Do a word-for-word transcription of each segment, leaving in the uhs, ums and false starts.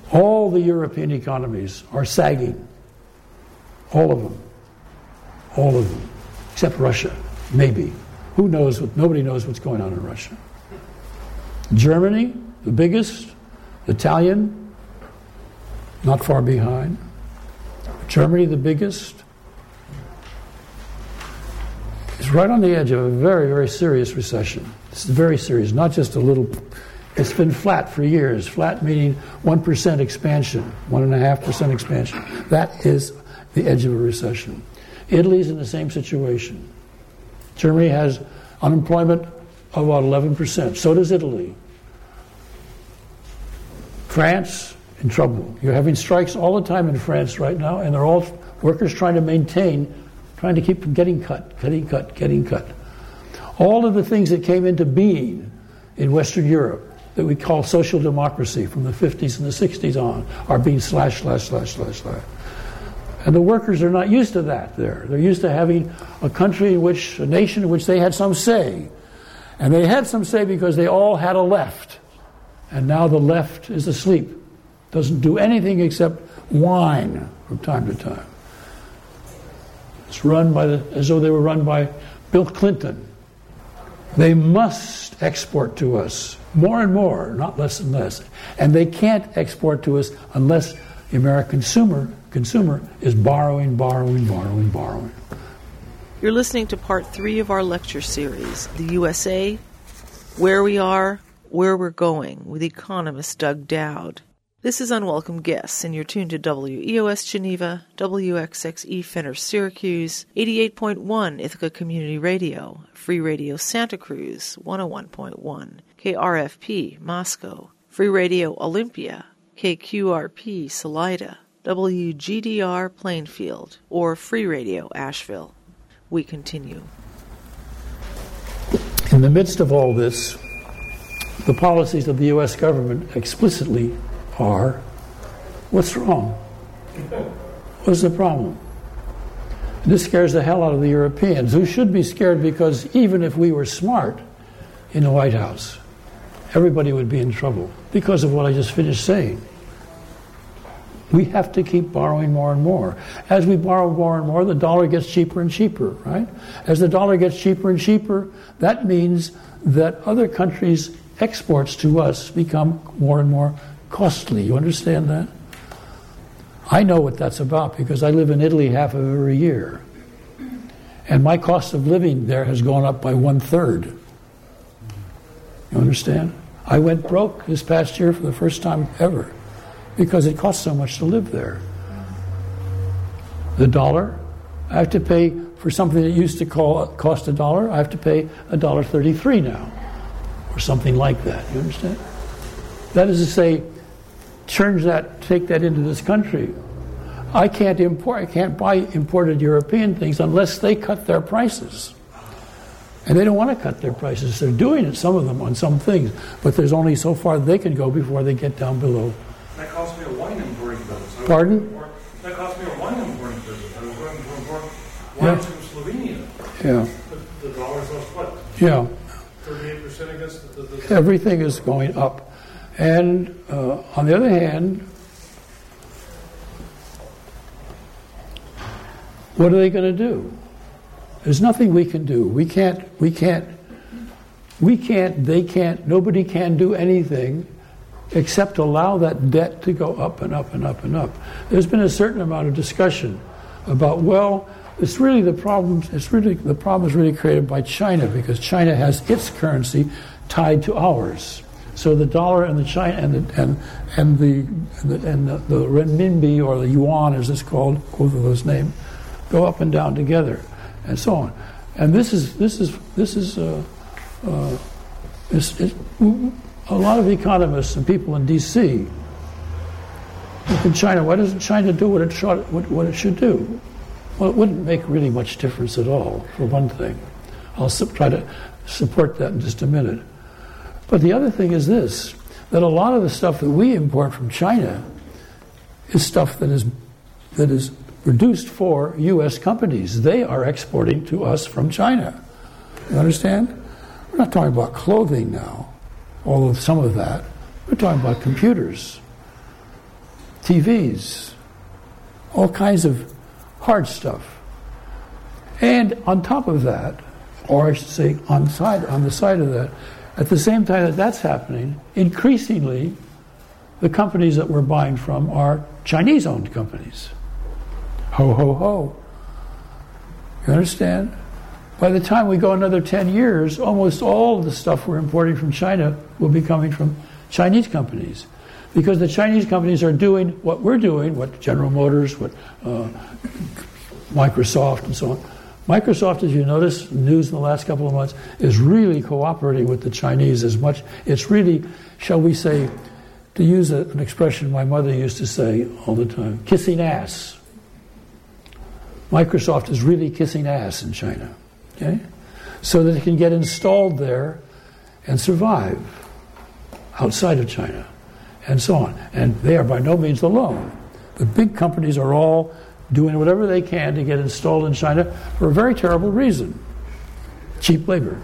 All the European economies are sagging. All of them. All of them. Except Russia, maybe. Who knows? What, nobody knows what's going on in Russia. Germany, the biggest. Italian, not far behind. Germany, the biggest. Is right on the edge of a very, very serious recession. It's very serious, not just a little. It's been flat for years. Flat meaning one percent expansion, one point five percent expansion. That is the edge of a recession. Italy's in the same situation. Germany has unemployment of about eleven percent. So does Italy. France, in trouble. You're having strikes all the time in France right now, and they're all workers trying to maintain, trying to keep from getting cut, getting cut, getting cut. All of the things that came into being in Western Europe that we call social democracy from the fifties and the sixties on are being slashed, slashed, slashed, slashed, slashed. And the workers are not used to that there. They're used to having a country in which, a nation in which they had some say. And they had some say because they all had a left. And now the left is asleep. Doesn't do anything except whine from time to time. It's run by the, as though they were run by Bill Clinton. They must export to us more and more, not less and less. And they can't export to us unless the American consumer consumer is borrowing, borrowing, borrowing, borrowing. You're listening to part three of our lecture series, The U S A, Where We Are, Where We're Going, with economist Doug Dowd. This is Unwelcome Guests, and you're tuned to W E O S Geneva, W X X E Fenner Syracuse, eighty-eight point one Ithaca Community Radio, Free Radio Santa Cruz, one oh one point one, K R F P Moscow, Free Radio Olympia, K Q R P Salida, W G D R Plainfield, or Free Radio Asheville. We continue. In the midst of all this, the policies of the U S government explicitly are, what's wrong? What's the problem? This scares the hell out of the Europeans, who should be scared because even if we were smart in the White House, everybody would be in trouble because of what I just finished saying. We have to keep borrowing more and more. As we borrow more and more, the dollar gets cheaper and cheaper, right? As the dollar gets cheaper and cheaper, that means that other countries' exports to us become more and more costly. You understand that? I know what that's about because I live in Italy half of every year. And my cost of living there has gone up by one-third. You understand? I went broke this past year for the first time ever because it costs so much to live there. The dollar, I have to pay for something that used to call, cost a dollar, I have to pay a dollar thirty-three now, or something like that. You understand? That is to say, turns that, take that into this country. I can't import, I can't buy imported European things unless they cut their prices. And they don't want to cut their prices. They're doing it, some of them, on some things, but there's only so far they can go before they get down below. That cost me a wine importing visit. So Pardon? That cost me a wine importing visit. I was going to import wines Yeah. from Slovenia. Yeah. The, the dollar's lost what? Yeah. thirty-eight percent against the, the, the... Everything is going up. And uh, on the other hand, what are they going to do? There's nothing we can do. We can't, we can't, we can't, they can't, nobody can do anything except allow that debt to go up and up and up and up. There's been a certain amount of discussion about, well, it's really the problem, it's really, the problem is really created by China because China has its currency tied to ours. So the dollar and the China and the and and the and the, and the, the renminbi or the yuan, as it's called, both of those names, go up and down together, and so on. And this is this is this is uh, uh, it's, it, a lot of economists and people in D C look in China. Why doesn't China do what it should what, what it should do? Well, it wouldn't make really much difference at all. For one thing, I'll su- try to support that in just a minute. But the other thing is this, that a lot of the stuff that we import from China is stuff that is that is produced for U S companies. They are exporting to us from China. You understand? We're not talking about clothing now, although some of that. We're talking about computers. T Vs, all kinds of hard stuff. And on top of that, or I should say on side on the side of that, at the same time that that's happening, increasingly the companies that we're buying from are Chinese-owned companies. Ho, ho, ho. You understand? By the time we go another ten years, almost all of the stuff we're importing from China will be coming from Chinese companies. Because the Chinese companies are doing what we're doing, what General Motors, what uh, Microsoft, and so on. Microsoft, as you notice, news in the last couple of months, is really cooperating with the Chinese as much. It's really, shall we say, to use a, an expression my mother used to say all the time, kissing ass. Microsoft is really kissing ass in China, okay? So that it can get installed there and survive outside of China, and so on. And they are by no means alone. The big companies are all doing whatever they can to get installed in China for a very terrible reason. Cheap labor.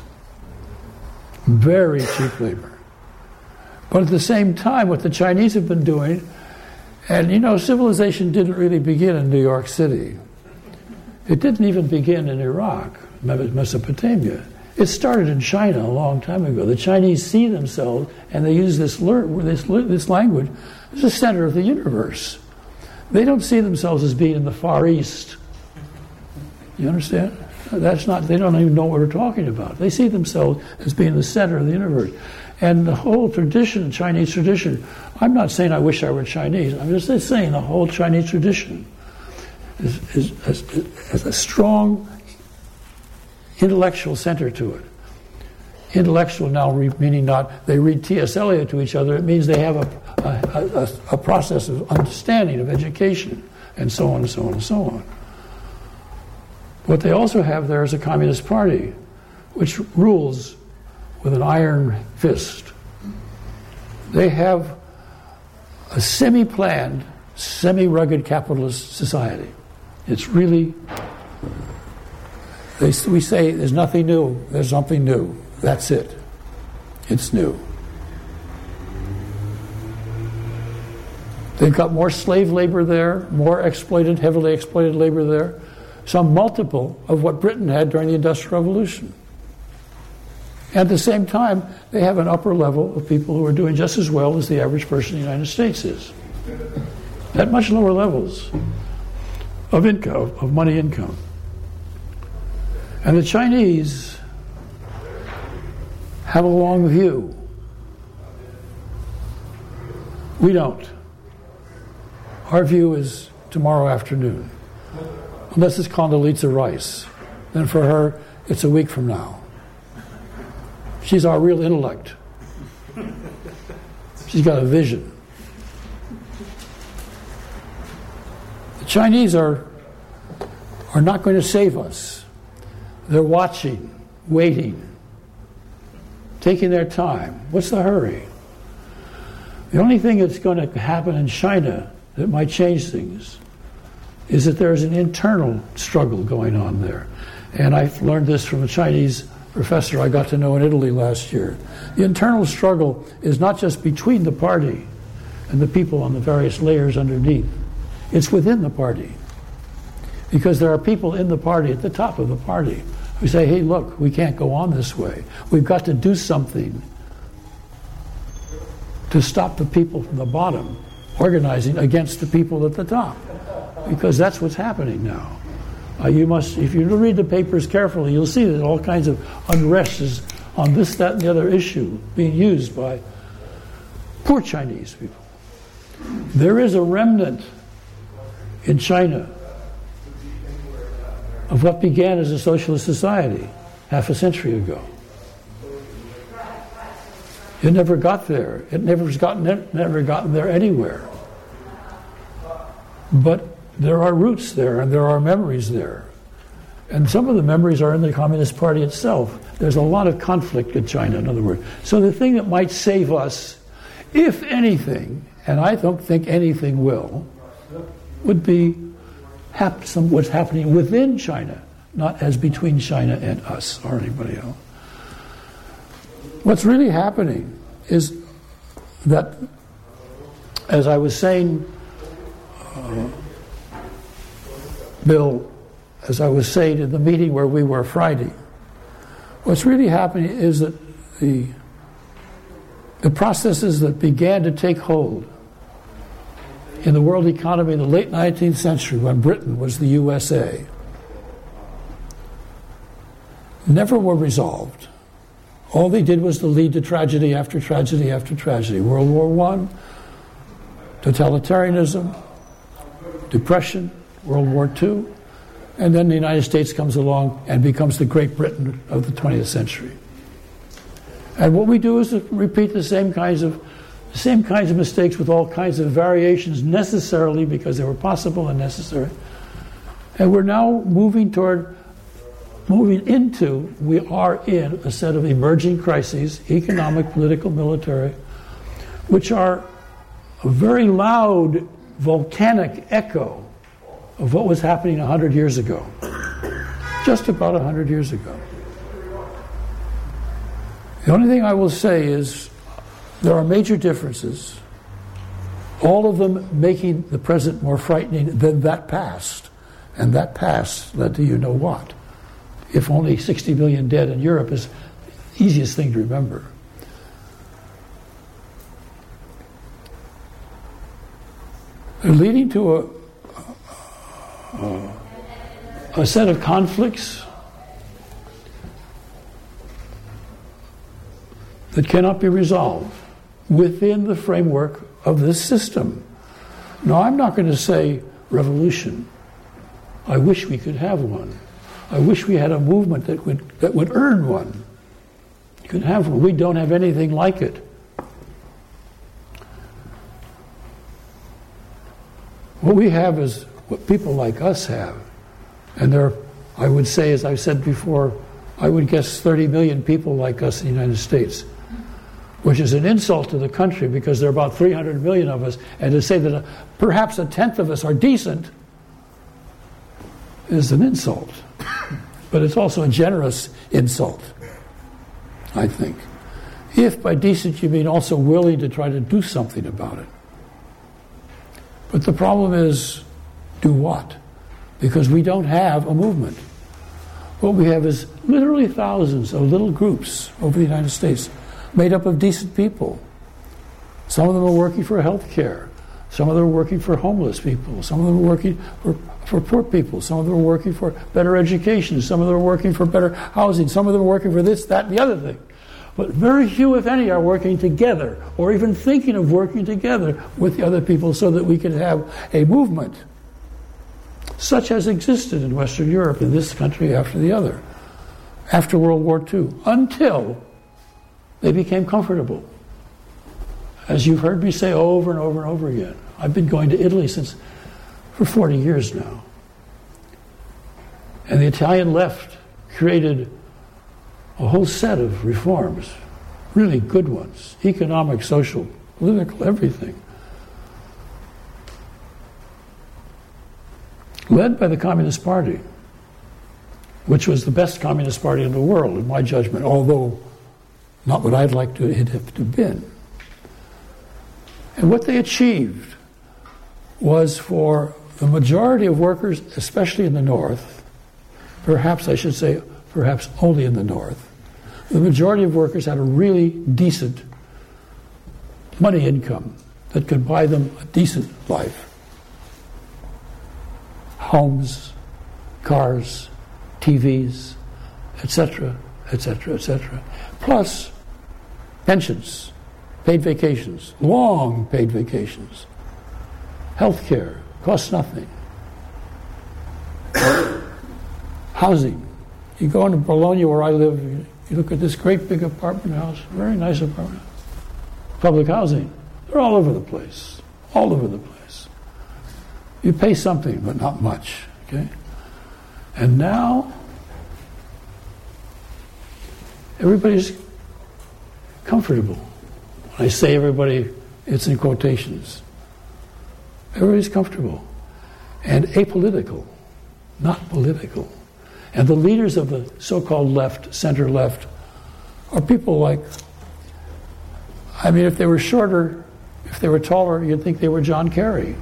Very cheap labor. But at the same time, what the Chinese have been doing, and you know, civilization didn't really begin in New York City. It didn't even begin in Iraq, Mesopotamia. It started in China a long time ago. The Chinese see themselves, and they use this, this, this language, as the center of the universe. They don't see themselves as being in the Far East. You understand? That's not, they don't even know what we're talking about. They see themselves as being the center of the universe. And the whole tradition, Chinese tradition, I'm not saying I wish I were Chinese, I'm just saying the whole Chinese tradition is, is, is, has a strong intellectual center to it. Intellectual now re- meaning not they read T S Eliot to each other, it means they have a, a, a, a process of understanding, of education, and so on and so on and so on. What they also have there is a Communist Party, which rules with an iron fist. They have a semi-planned, semi-rugged capitalist society. It's really, they, we say there's nothing new, there's something new. That's it. It's new. They've got more slave labor there, more exploited, heavily exploited labor there, some multiple of what Britain had during the Industrial Revolution. At the same time, they have an upper level of people who are doing just as well as the average person in the United States is. At much lower levels of income, of money income. And the Chinese have a long view. We don't. Our view is tomorrow afternoon. Unless it's Condoleezza Rice. Then for her, it's a week from now. She's our real intellect. She's got a vision. The Chinese are, are not going to save us. They're watching, waiting, taking their time. What's the hurry? The only thing that's going to happen in China that might change things is that there's an internal struggle going on there. And I learned this from a Chinese professor I got to know in Italy last year. The internal struggle is not just between the party and the people on the various layers underneath. It's within the party. Because there are people in the party, at the top of the party, who say, hey, look, we can't go on this way. We've got to do something to stop the people from the bottom organizing against the people at the top. Because that's what's happening now. Uh, you must, if you read the papers carefully, you'll see that all kinds of unrest is on this, that, and the other issue being used by poor Chinese people. There is a remnant in China of what began as a socialist society half a century ago. It never got there. It never has gotten never gotten there anywhere. But there are roots there, and there are memories there. And some of the memories are in the Communist Party itself. There's a lot of conflict in China, in other words. So the thing that might save us, if anything, and I don't think anything will, would be hap- some, what's happening within China, not as between China and us or anybody else. What's really happening is that as I was saying, uh, Bill, as I was saying in the meeting where we were Friday, what's really happening is that the the processes that began to take hold in the world economy in the late nineteenth century, when Britain was the U S A, never were resolved. All they did was to lead to tragedy after tragedy after tragedy. World War One, totalitarianism, depression, World War Two, and then the United States comes along and becomes the Great Britain of the twentieth century. And what we do is to repeat the same kinds of the same kinds of mistakes with all kinds of variations necessarily because they were possible and necessary. And we're now moving toward, moving into, we are in a set of emerging crises, economic, political, military, which are a very loud volcanic echo of what was happening one hundred years ago. Just about one hundred years ago. The only thing I will say is there are major differences, all of them making the present more frightening than that past. And that past led to you know what. If only sixty million dead in Europe is the easiest thing to remember. They're leading to a, a, a set of conflicts that cannot be resolved within the framework of this system. Now, I'm not going to say revolution. I wish we could have one. I wish we had a movement that would that would earn one. You could have one. We don't have anything like it. What we have is what people like us have. And there, I would say, as I've said before, I would guess thirty million people like us in the United States, which is an insult to the country because there are about three hundred million of us, and to say that a, perhaps a tenth of us are decent is an insult. But it's also a generous insult, I think. If by decent you mean also willing to try to do something about it. But the problem is, do what? Because we don't have a movement. What we have is literally thousands of little groups over the United States made up of decent people. Some of them are working for health care. Some of them are working for homeless people. Some of them are working for, for poor people. Some of them are working for better education. Some of them are working for better housing. Some of them are working for this, that, and the other thing. But very few, if any, are working together or even thinking of working together with the other people so that we can have a movement such as existed in Western Europe, in this country after the other, after World War Two, until they became comfortable. As you've heard me say over and over and over again, I've been going to Italy since for forty years now. And the Italian left created a whole set of reforms, really good ones, economic, social, political, everything, led by the Communist Party, which was the best Communist Party in the world, in my judgment, although not what I'd like to it have to been. And what they achieved was for the majority of workers, especially in the North, perhaps I should say perhaps only in the North, the majority of workers had a really decent money income that could buy them a decent life. Homes, cars, T Vs, et cetera, et cetera, et cetera. Plus pensions, paid vacations, long paid vacations. Health care costs nothing. Housing. You go into Bologna where I live, you look at this great big apartment house, very nice apartment. Public housing. They're all over the place. All over the place. You pay something, but not much. Okay? And now everybody's comfortable. When I say everybody, it's in quotations. Everybody's comfortable and apolitical, not political. And the leaders of the so-called left, center left, are people like, I mean, if they were shorter, If they were taller, you'd think they were John Kerry.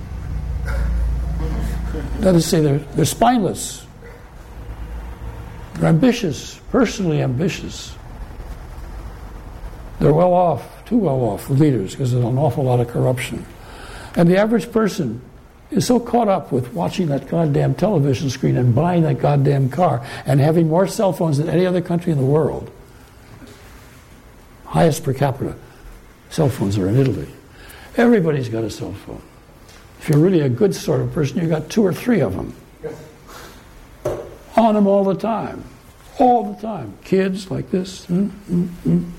That is to say, they're, they're spineless. They're ambitious, personally ambitious. They're well off, too well off, the leaders, because there's an awful lot of corruption. And the average person is so caught up with watching that goddamn television screen and buying that goddamn car and having more cell phones than any other country in the world. Highest per capita cell phones are in Italy. Everybody's got a cell phone. If you're really a good sort of person, you've got two or three of them. On them all the time. All the time. Kids like this. Mm, mm, mm.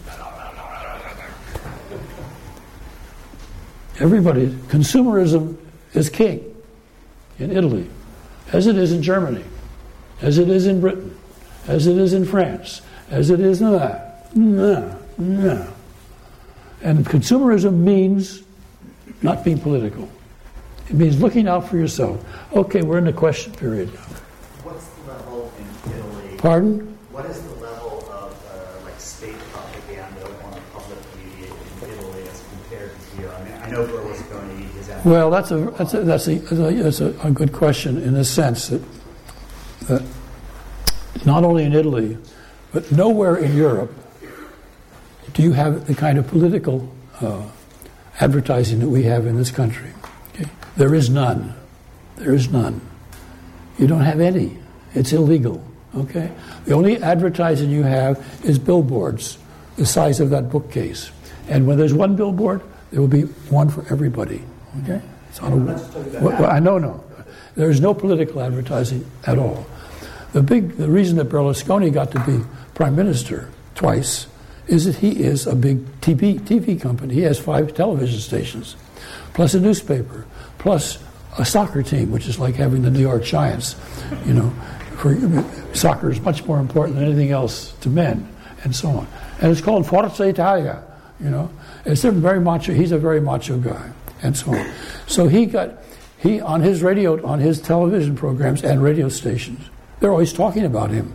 Everybody, consumerism is king in Italy, as it is in Germany, as it is in Britain, as it is in France, as it is in that. No, no. And consumerism means not being political. It means looking out for yourself. Okay, we're in the question period now. What's the level in Italy? Pardon? What is the level of uh, like state propaganda on the public media in Italy as compared to here? I mean, I know Berlusconi is at. Well, that's a that's a, that's a, that's a, a good question in the sense that that not only in Italy, but nowhere in Europe do you have the kind of political uh, advertising that we have in this country. Okay? There is none. There is none. You don't have any. It's illegal. Okay? The only advertising you have is billboards, the size of that bookcase. And when there's one billboard, there will be one for everybody. Okay? It's on a, well, I know, no. There is no political advertising at all. The big, the reason that Berlusconi got to be prime minister twice is that he is a big T V T V company. He has five television stations, plus a newspaper, plus a soccer team, which is like having the New York Giants. You know, for soccer is much more important than anything else to men, and so on. And it's called Forza Italia. You know, it's a very macho. He's a very macho guy, and so on. So he got he on his radio, on his television programs and radio stations. They're always talking about him.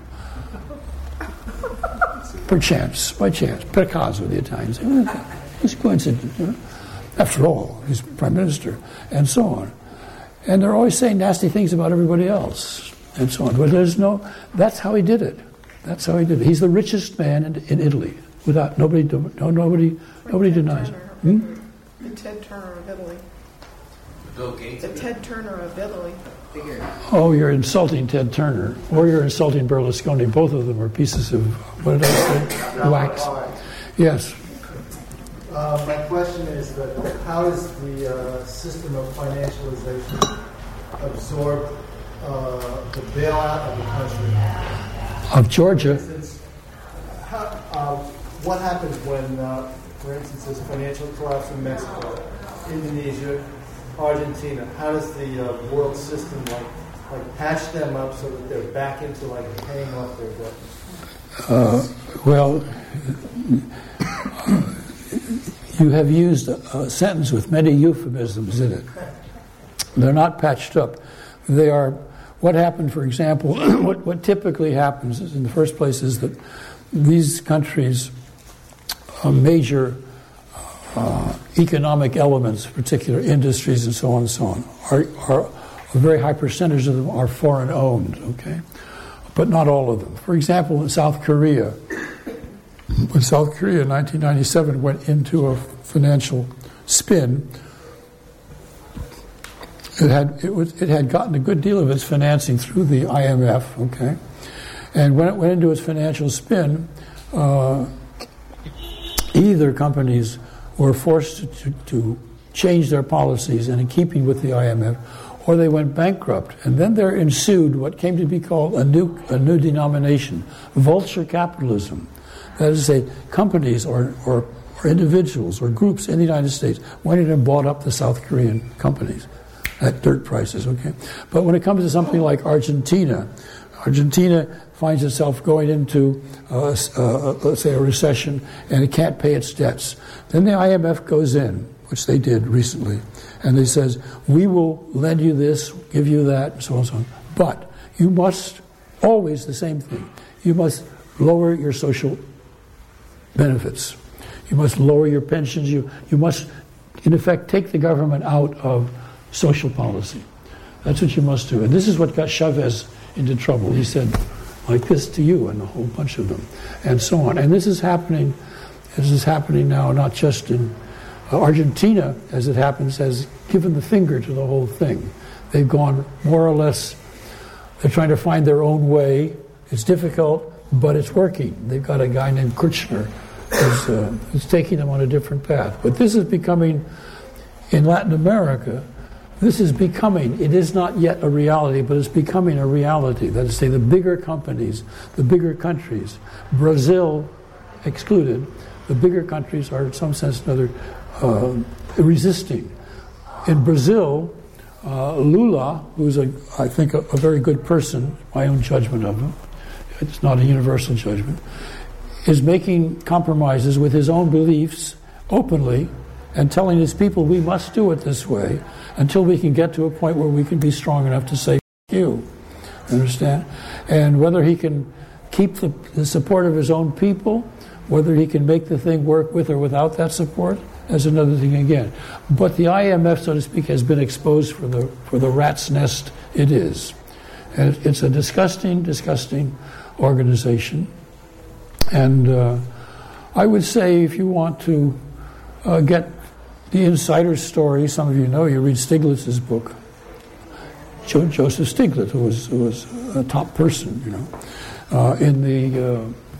Perchance, by chance, per caso, the Italians say, well, it's a coincidence. You know? After all, he's prime minister, and so on. And they're always saying nasty things about everybody else, and so on. But there's no, that's how he did it. That's how he did it. He's the richest man in, in Italy, without, nobody, no, nobody, nobody denies it. Hmm? The Ted Turner of Italy. Bill Gates. The Ted Turner of Italy. Oh, you're insulting Ted Turner, or you're insulting Berlusconi. Both of them are pieces of, what did I say? Wax. Yes. Uh, my question is that how does the uh, system of financialization absorb uh, the bailout of the country? Of Georgia? For instance, how, uh, what happens when, uh, for instance, there's financial collapse in Mexico, Indonesia, Argentina? How does the uh, world system like like patch them up so that they're back into like paying off their debt? Uh, well, you have used a, a sentence with many euphemisms in it. They're not patched up. They are. What happened, for example, what what typically happens is, in the first place, is that these countries, a major Uh, economic elements, particular industries and so on and so on, are, are a very high percentage of them are foreign owned, okay? But not all of them. For example, in South Korea, when South Korea in nineteen ninety-seven went into a financial spin, it had it was it had gotten a good deal of its financing through the I M F, okay? And when it went into its financial spin, uh, either companies were forced to, to, to change their policies and in keeping with the I M F, or they went bankrupt. And then there ensued what came to be called a new a new denomination, vulture capitalism. That is to say, companies or, or, or individuals or groups in the United States went in and bought up the South Korean companies at dirt prices, okay? But when it comes to something like Argentina, Argentina finds itself going into, uh, uh, let's say, a recession, and it can't pay its debts. Then the I M F goes in, which they did recently, and they says, we will lend you this, give you that, and so on and so on. But you must, always the same thing, you must lower your social benefits. You must lower your pensions. You, you must in effect, take the government out of social policy. That's what you must do. And this is what got Chavez into trouble. He said, like this to you and a whole bunch of them, and so on. And this is happening, this is happening now not just in uh, Argentina, as it happens, has given the finger to the whole thing. They've gone more or less, they're trying to find their own way. It's difficult, but it's working. They've got a guy named Kirchner who's, uh, who's taking them on a different path. But this is becoming, in Latin America, this is becoming, it is not yet a reality, but it's becoming a reality. That is to say, the bigger companies, the bigger countries, Brazil excluded, the bigger countries are in some sense or another uh, resisting. In Brazil, uh, Lula, who's, a, I think, a, a very good person, my own judgment of him, it's not a universal judgment, is making compromises with his own beliefs openly and telling his people we must do it this way until we can get to a point where we can be strong enough to say, F you. Understand? And whether he can keep the, the support of his own people, whether he can make the thing work with or without that support, that's another thing again. But the I M F, so to speak, has been exposed for the for the rat's nest it is. And it's a disgusting, disgusting organization. And uh, I would say if you want to uh, get the insider story, some of you know, you read Stiglitz's book, jo- Joseph Stiglitz, who was, who was a top person, you know, uh, in the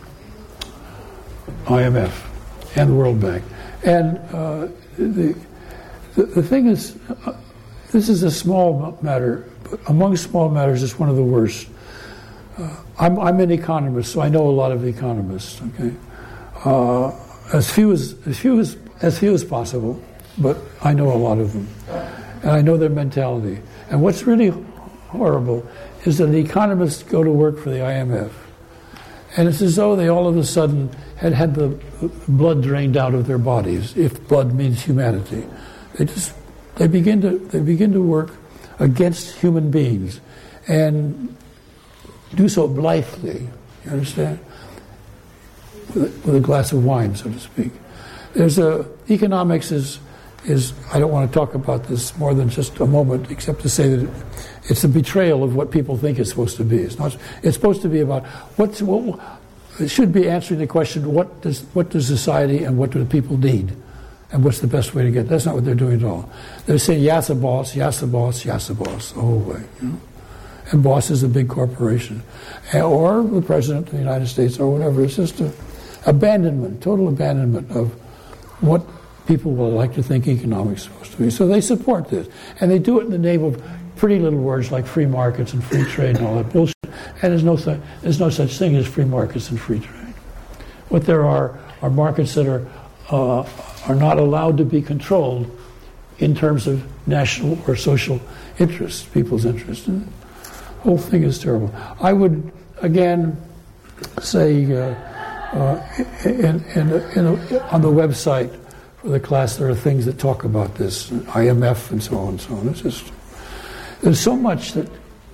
uh, I M F and the World Bank. And uh, the, the the thing is, uh, this is a small matter, but among small matters, it's one of the worst. Uh, I'm, I'm an economist, so I know a lot of economists. Okay, uh, as few as as few as as few as possible, but I know a lot of them, and I know their mentality. And what's really horrible is that the economists go to work for the I M F, and it's as though they all of a sudden had had the blood drained out of their bodies. If blood means humanity, they just they begin to they begin to work against human beings, and do so blithely. You understand? With a, with a glass of wine, so to speak. There's a economics is is I don't want to talk about this more than just a moment, except to say that it, it's a betrayal of what people think it's supposed to be. It's not. It's supposed to be about what's what. It should be answering the question: what does what does society and what do the people need, and what's the best way to get? That's not what they're doing at all. They're saying yes, a boss, yes, a boss, yes, a boss, the whole way. You know? And boss is a big corporation, or the president of the United States, or whatever. It's just a abandonment, total abandonment of what people will like to think economics is supposed to be. So they support this, and they do it in the name of pretty little words like free markets and free trade and all that bullshit. And there's no th- there's no such thing as free markets and free trade. What there are are markets that are uh, are not allowed to be controlled in terms of national or social interests, people's interests. And the whole thing is terrible. I would again say uh, uh, in, in, in a, on the website for the class there are things that talk about this, I M F and so on and so on. It's just there's so much that.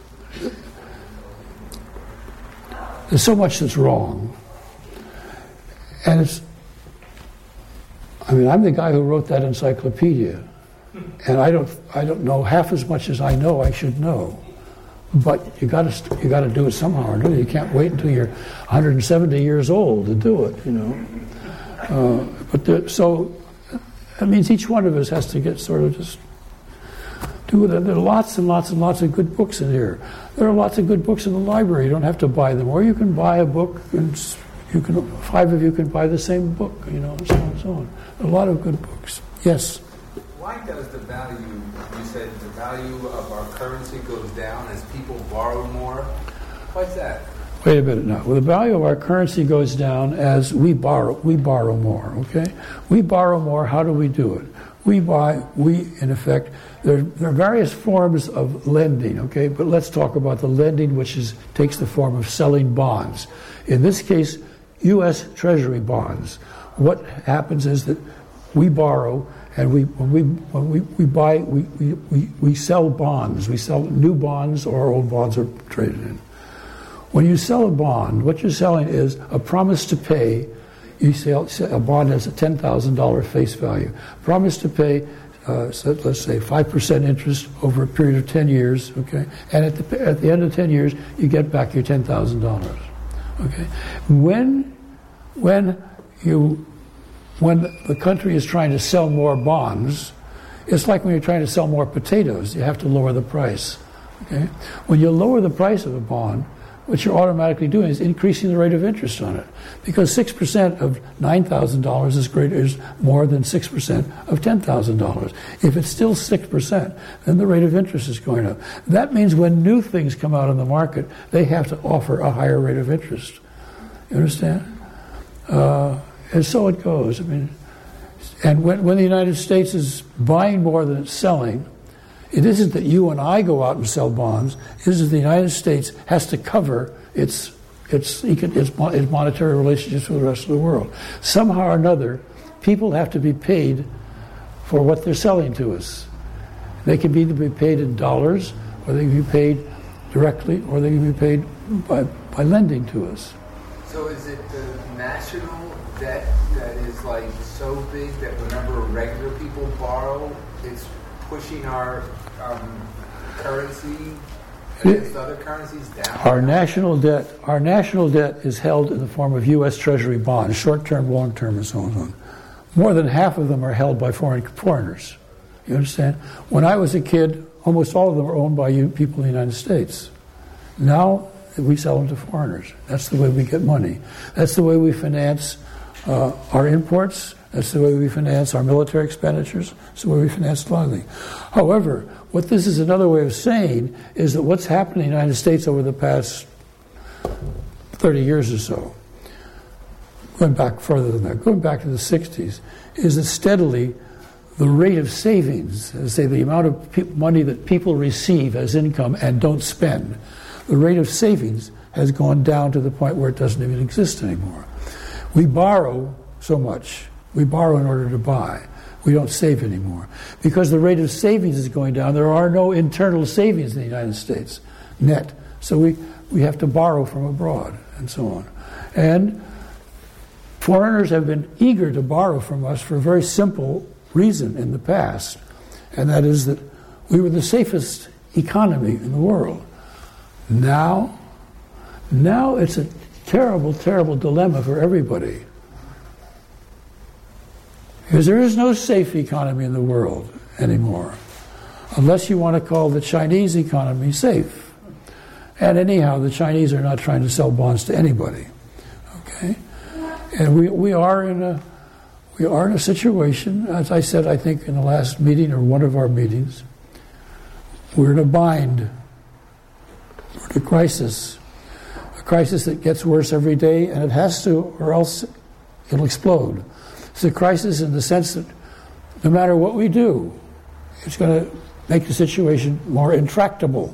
There's so much that's wrong. And it's, I mean, I'm the guy who wrote that encyclopedia. And I don't I don't know half as much as I know I should know. But you gotta you gotta do it somehow or another. You can't wait until you're one hundred seventy years old to do it, you know. Uh, but the, so that means each one of us has to get sort of just do it. There are lots and lots and lots of good books in here. There are lots of good books in the library. You don't have to buy them, or you can buy a book, and you can five of you can buy the same book. You know, and so on and so on. A lot of good books. Yes. Why does the value? You said the value of our currency goes down as people borrow more. Why's that? Wait a minute now. Well, the value of our currency goes down as we borrow. We borrow more. Okay, we borrow more. How do we do it? We buy, we, in effect, there, there are various forms of lending, okay? But let's talk about the lending which is takes the form of selling bonds. In this case, U S Treasury bonds. What happens is that we borrow, and we when we when we, we buy, we, we, we, we sell bonds. We sell new bonds, or old bonds are traded in. When you sell a bond, what you're selling is a promise to pay You sell, a bond has a ten thousand dollars face value. Promise to pay, uh, so let's say, five percent interest over a period of ten years, okay? And at the, at the end of ten years, you get back your ten thousand dollars, okay? When, when, you, when the country is trying to sell more bonds, it's like when you're trying to sell more potatoes. You have to lower the price, okay? When you lower the price of a bond, what you're automatically doing is increasing the rate of interest on it, because six percent of nine thousand dollars is greater, is more than six percent of ten thousand dollars. If it's still six percent, then the rate of interest is going up. That means when new things come out on the market, they have to offer a higher rate of interest. You understand? Uh, and so it goes. I mean, and when, when the United States is buying more than it's selling, it isn't that you and I go out and sell bonds. It is that the United States has to cover its, its, its, its monetary relationships with the rest of the world. Somehow or another, people have to be paid for what they're selling to us. They can either be paid in dollars, or they can be paid directly, or they can be paid by, by lending to us. So is it the national debt that is like so big that whenever regular people borrow, it's pushing our um, currency against other currencies down? Our national debt, our national debt is held in the form of U S Treasury bonds, short-term, long-term, and so on. More than half of them are held by foreign foreigners. You understand? When I was a kid, almost all of them were owned by you people in the United States. Now we sell them to foreigners. That's the way we get money. That's the way we finance uh, our imports. That's the way we finance our military expenditures. That's the way we finance a lot of things. However, what this is another way of saying is that what's happened in the United States over the past thirty years or so, going back further than that, going back to the sixties, is that steadily the rate of savings, say the amount of pe- money that people receive as income and don't spend, the rate of savings has gone down to the point where it doesn't even exist anymore. We borrow so much. We borrow in order to buy. We don't save anymore. Because the rate of savings is going down, there are no internal savings in the United States, net. So we, we have to borrow from abroad, and so on. And foreigners have been eager to borrow from us for a very simple reason in the past, and that is that we were the safest economy in the world. Now, now it's a terrible, terrible dilemma for everybody. Because there is no safe economy in the world anymore, unless you want to call the Chinese economy safe. And anyhow, the Chinese are not trying to sell bonds to anybody. Okay? And we, we are in a we are in a situation, as I said, I think in the last meeting or one of our meetings, we're in a bind. We're in a crisis. A crisis that gets worse every day, and it has to, or else it'll explode. It's a crisis in the sense that no matter what we do, it's going to make the situation more intractable.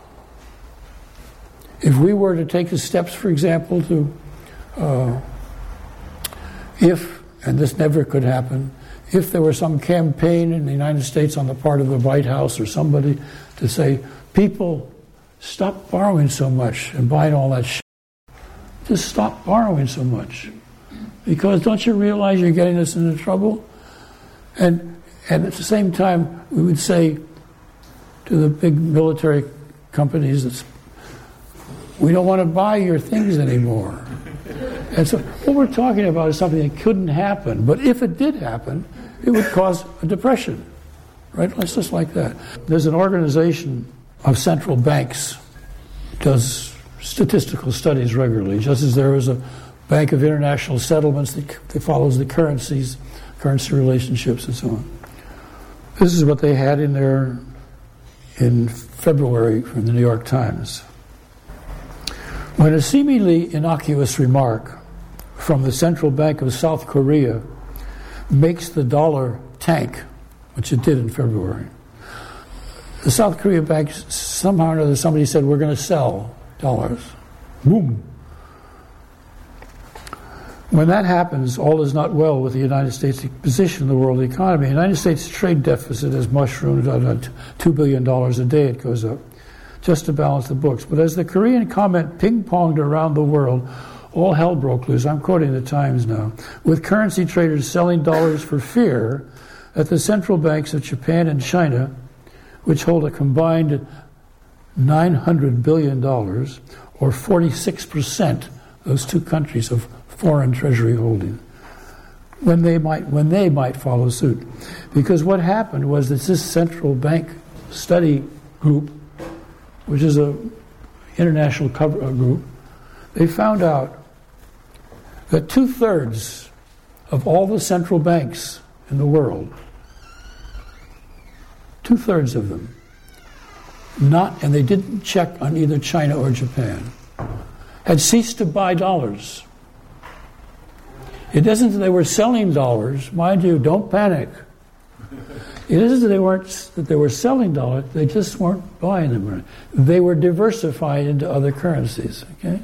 If we were to take the steps, for example, to, uh, if, and this never could happen, if there were some campaign in the United States on the part of the White House or somebody to say, people, stop borrowing so much and buying all that shit. Just stop borrowing so much. Because don't you realize you're getting us into trouble? And and at the same time, we would say to the big military companies, that's, we don't want to buy your things anymore. And so what we're talking about is something that couldn't happen. But if it did happen, it would cause a depression. Right? It's just like that. There's an organization of central banks does statistical studies regularly, just as there is a Bank of International Settlements that, that follows the currencies, currency relationships, and so on. This is what they had in there in February from the New York Times. When a seemingly innocuous remark from the Central Bank of South Korea makes the dollar tank, which it did in February, the South Korea bank, somehow or another, somebody said, we're going to sell dollars. Boom. When that happens, all is not well with the United States' position in the world economy. The United States' trade deficit has mushroomed at two billion dollars a day it goes up, just to balance the books. But as the Korean comment ping-ponged around the world, all hell broke loose. I'm quoting the Times now. With currency traders selling dollars for fear that the central banks of Japan and China, which hold a combined nine hundred billion dollars, or forty-six percent, those two countries of foreign treasury holding, when they might when they might follow suit. Because what happened was that this central bank study group, which is a international cover, uh, group, they found out that two-thirds of all the central banks in the world, two-thirds of them, not, and they didn't check on either China or Japan, had ceased to buy dollars. It isn't that they were selling dollars. Mind you, don't panic. It isn't that they weren't that they were selling dollars. They just weren't buying them. They were diversified into other currencies. Okay,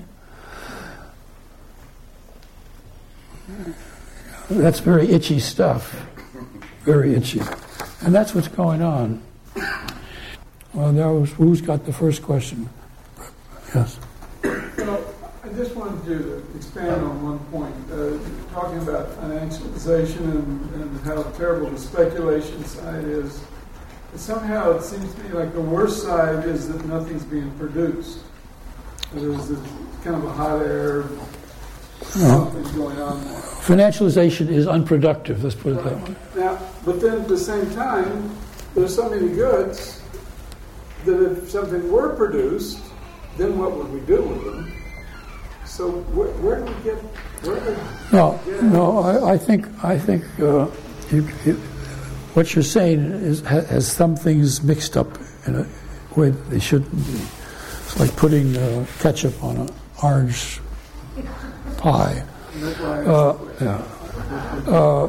that's very itchy stuff. Very itchy, and that's what's going on. Well, there was who's got the first question? Yes. Well, I just wanted to expand on one point, uh, talking about financialization and, and how terrible the speculation side is. Somehow it seems to me like the worst side is that nothing's being produced. There's this kind of a hot air, something's going on there. Financialization is unproductive, let's put it that way. Now, but then at the same time, there's so many goods that if something were produced, then what would we do with them? So where, where do we get? Where do we No, get no. I, I think I think uh, you, you, what you're saying is has some things mixed up in a way that they shouldn't be. It's like putting uh, ketchup on an orange pie. Uh, yeah. Uh,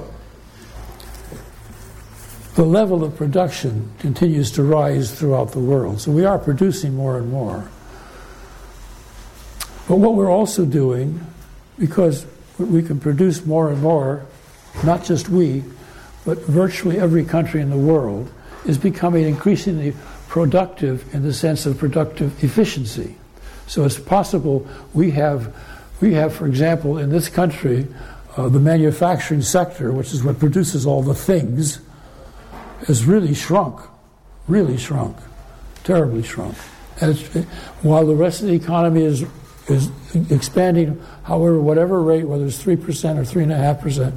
the level of production continues to rise throughout the world, so we are producing more and more. But what we're also doing, because we can produce more and more, not just we, but virtually every country in the world, is becoming increasingly productive in the sense of productive efficiency. So it's possible we have, we have, for example, in this country, uh, the manufacturing sector, which is what produces all the things, has really shrunk, really shrunk, terribly shrunk. And it's, while the rest of the economy is is expanding, however, whatever rate, whether it's three percent or three point five percent,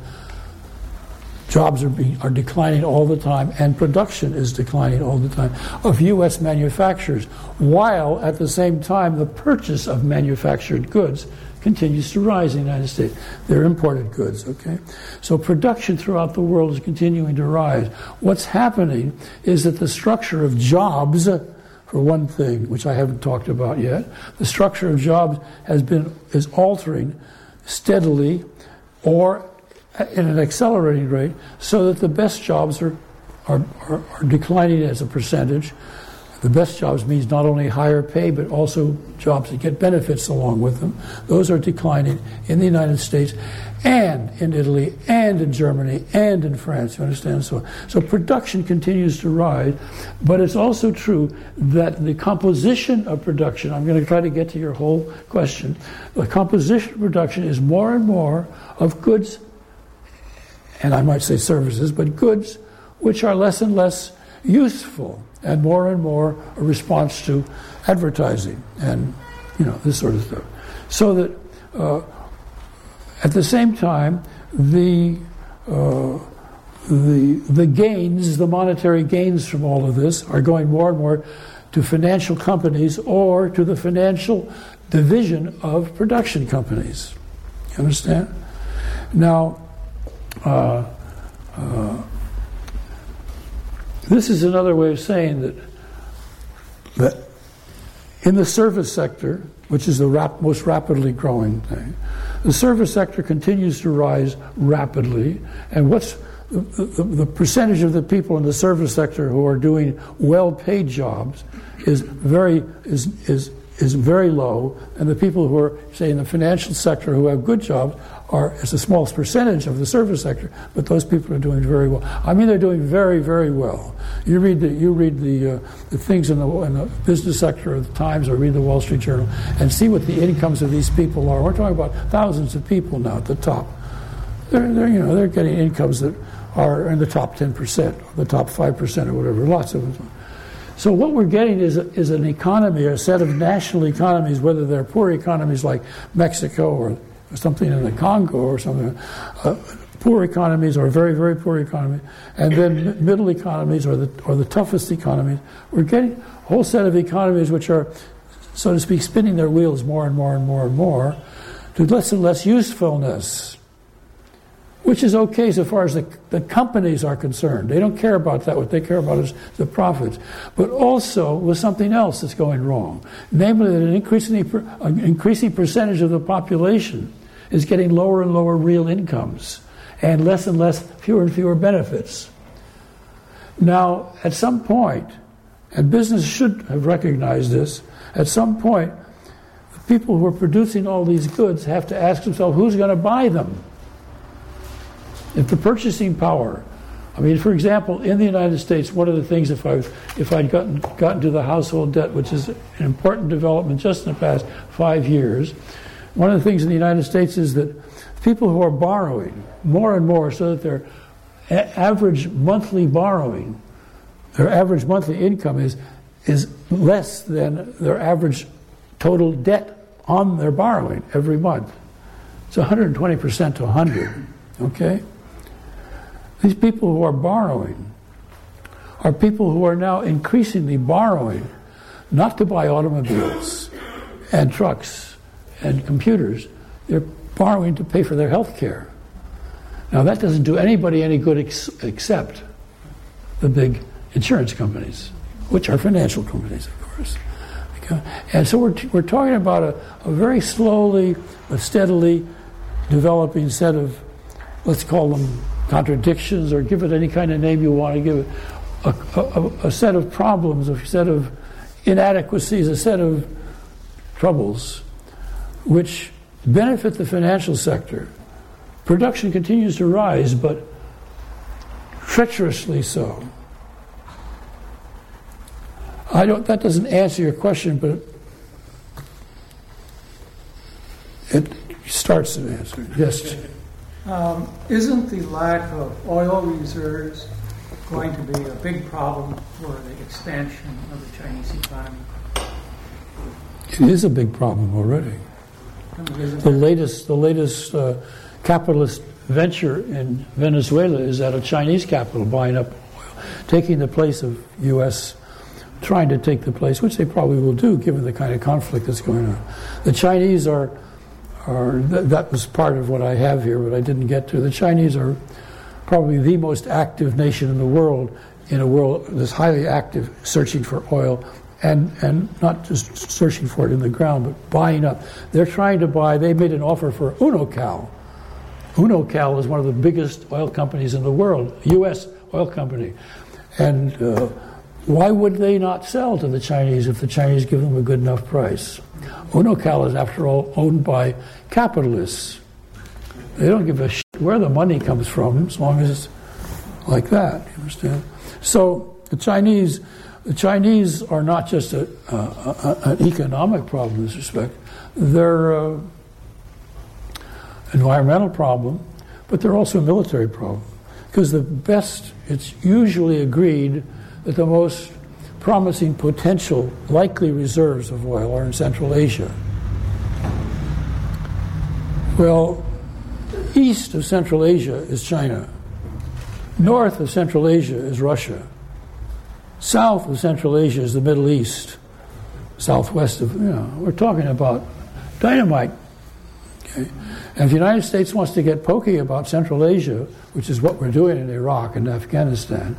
jobs are being, are declining all the time, and production is declining all the time of U S manufacturers, while at the same time the purchase of manufactured goods continues to rise in the United States. They're imported goods, okay? So production throughout the world is continuing to rise. What's happening is that the structure of jobs, for one thing, which I haven't talked about yet, the structure of jobs has been is altering steadily or in an accelerating rate, so that the best jobs are are, are, are declining as a percentage. The best jobs means not only higher pay, but also jobs that get benefits along with them. Those are declining in the United States and in Italy and in Germany and in France, you understand? So, so production continues to rise, but it's also true that the composition of production, I'm going to try to get to your whole question, the composition of production is more and more of goods, and I might say services, but goods which are less and less useful, and more and more a response to advertising and, you know, this sort of stuff. So that uh, at the same time, the uh, the the gains, the monetary gains from all of this are going more and more to financial companies or to the financial division of production companies. You understand? Now, uh, uh, this is another way of saying that that in the service sector, which is the rap- most rapidly growing thing, the service sector continues to rise rapidly. And what's the, the, the percentage of the people in the service sector who are doing well-paid jobs is very is is is very low, and the people who are, say, in the financial sector who have good jobs are, it's the smallest percentage of the service sector, but those people are doing very well. I mean, they're doing very, very well. You read the you read the uh, the things in the, in the business sector of the Times, or read the Wall Street Journal, and see what the incomes of these people are. We're talking about thousands of people now at the top. They're, they're you know they're getting incomes that are in the top ten percent, or the top five percent, or whatever. Lots of them. So what we're getting is a, is an economy, a set of national economies, whether they're poor economies like Mexico or something in the Congo or something, uh, poor economies or very, very poor economies, and then middle economies or the or the toughest economies. We're getting a whole set of economies which are, so to speak, spinning their wheels more and more and more and more to less and less usefulness. Which is okay so far as the, the companies are concerned. They don't care about that. What they care about is the profits. But also with something else that's going wrong. Namely that an increasing, an increasing percentage of the population is getting lower and lower real incomes and less and less, fewer and fewer benefits. Now, at some point, and business should have recognized this, at some point, the people who are producing all these goods have to ask themselves, who's going to buy them? If the purchasing power, I mean, for example, in the United States, one of the things, if I if I'd gotten gotten to the household debt, which is an important development just in the past five years, one of the things in the United States is that people who are borrowing more and more, so that their a- average monthly borrowing, their average monthly income is is less than their average total debt on their borrowing every month. It's one hundred twenty percent to one hundred. Okay. These people who are borrowing are people who are now increasingly borrowing not to buy automobiles and trucks and computers. They're borrowing to pay for their health care. Now, that doesn't do anybody any good ex- except the big insurance companies, which are financial companies, of course. Okay. And so we're, t- we're talking about a, a very slowly but steadily developing set of, let's call them contradictions, or give it any kind of name you want to give it, a, a, a set of problems, a set of inadequacies, a set of troubles which benefit the financial sector. Production continues to rise, but treacherously so. I don't. That doesn't answer your question, but it starts to answer. Yes. Um, isn't the lack of oil reserves going to be a big problem for the expansion of the Chinese economy? It is a big problem already. The latest, the latest uh, capitalist venture in Venezuela is at a Chinese capital buying up oil, taking the place of U S, trying to take the place, which they probably will do given the kind of conflict that's going on. The Chinese are Or th- that was part of what I have here, but I didn't get to. The Chinese are probably the most active nation in the world, in a world that's highly active, searching for oil, and, and not just searching for it in the ground, but buying up. They're trying to buy, they made an offer for Unocal. Unocal is one of the biggest oil companies in the world, U S oil company. And uh, why would they not sell to the Chinese if the Chinese give them a good enough price? Unocal is, after all, owned by capitalists. They don't give a shit where the money comes from, as long as it's like that. You understand? So the Chinese, the Chinese are not just a, a, a, an economic problem in this respect. They're an environmental problem, but they're also a military problem. Because the best, it's usually agreed that the most promising potential likely reserves of oil are in Central Asia. Well, east of Central Asia is China. North of Central Asia is Russia. South of Central Asia is the Middle East. Southwest of, you know, we're talking about dynamite. Okay? And if the United States wants to get pokey about Central Asia, which is what we're doing in Iraq and Afghanistan,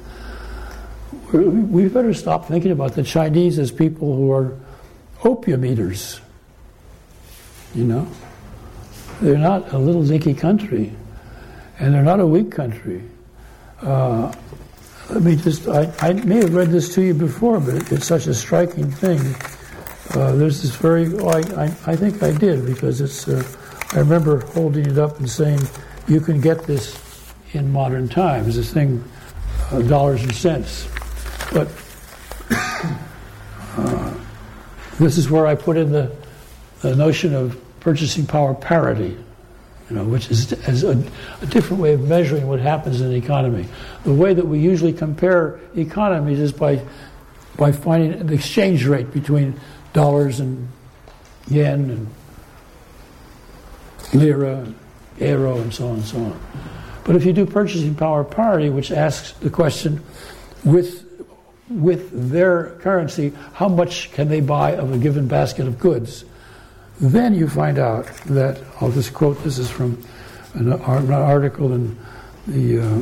we better stop thinking about the Chinese as people who are opium eaters. You know? They're not a little dinky country, and they're not a weak country. Uh, let me just, I, I may have read this to you before, but it's such a striking thing. uh, there's this very, well, I, I, I think I did, because it's, uh, I remember holding it up and saying, you can get this in modern times, this thing, uh, dollars and cents. But uh, this is where I put in the, the notion of purchasing power parity, you know, which is, is a, a different way of measuring what happens in the economy. The way that we usually compare economies is by by finding an exchange rate between dollars and yen and lira, and euro, and so on and so on. But if you do purchasing power parity, which asks the question, with with their currency, how much can they buy of a given basket of goods? Then you find out that, I'll just quote, this is from an article in the uh,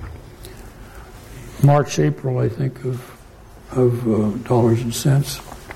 March, April, I think, of, of uh, dollars and cents.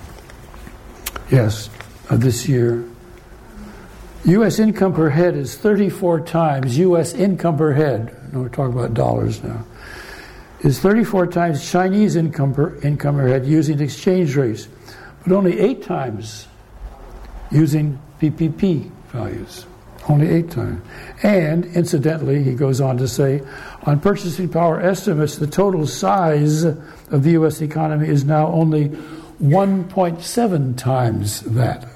Yes, of this year. U S income per head is thirty-four times, U S income per head, no, we're talking about dollars now, is thirty-four times Chinese income per, income per head using exchange rates, but only eight times using P P P values, only eight times. And, incidentally, he goes on to say, on purchasing power estimates, the total size of the U S economy is now only one point seven times that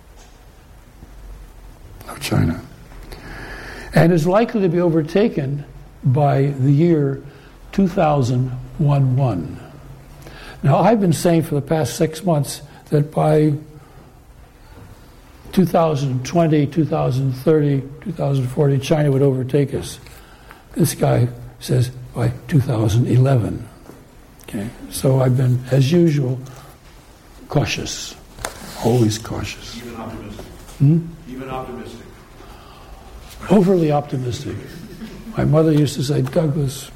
of China, and is likely to be overtaken by the year two thousand eleven. Now, I've been saying for the past six months that by two thousand twenty, two thousand thirty, two thousand forty, China would overtake us. This guy says by two thousand eleven. Okay, so I've been, as usual, cautious, always cautious. Even optimistic. Hmm? Even optimistic. Overly optimistic. My mother used to say, Douglas,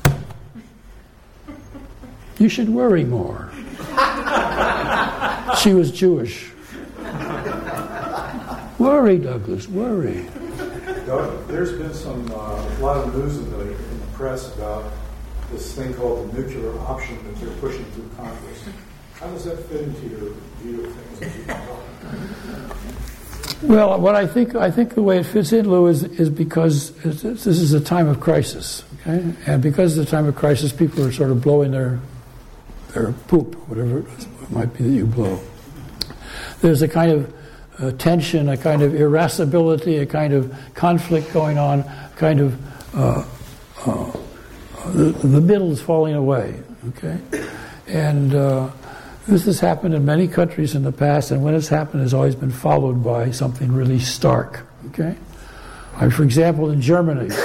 you should worry more. She was Jewish. Worry, Douglas, worry. Doug, there's been some uh, a lot of news in the, in the press about this thing called the nuclear option that they're pushing through Congress. How does that fit into your view of things that you've been talking about? Well, what I think I think the way it fits in, Lou, is, is because this is a time of crisis, okay? And because it's a time of crisis, people are sort of blowing their their poop, whatever it might be that you blow. There's a kind of uh, tension, a kind of irascibility, a kind of conflict going on, a kind of uh, uh, the, the middle is falling away, okay? And uh, this has happened in many countries in the past, and when it's happened, it's always been followed by something really stark, okay? I, for example, in Germany,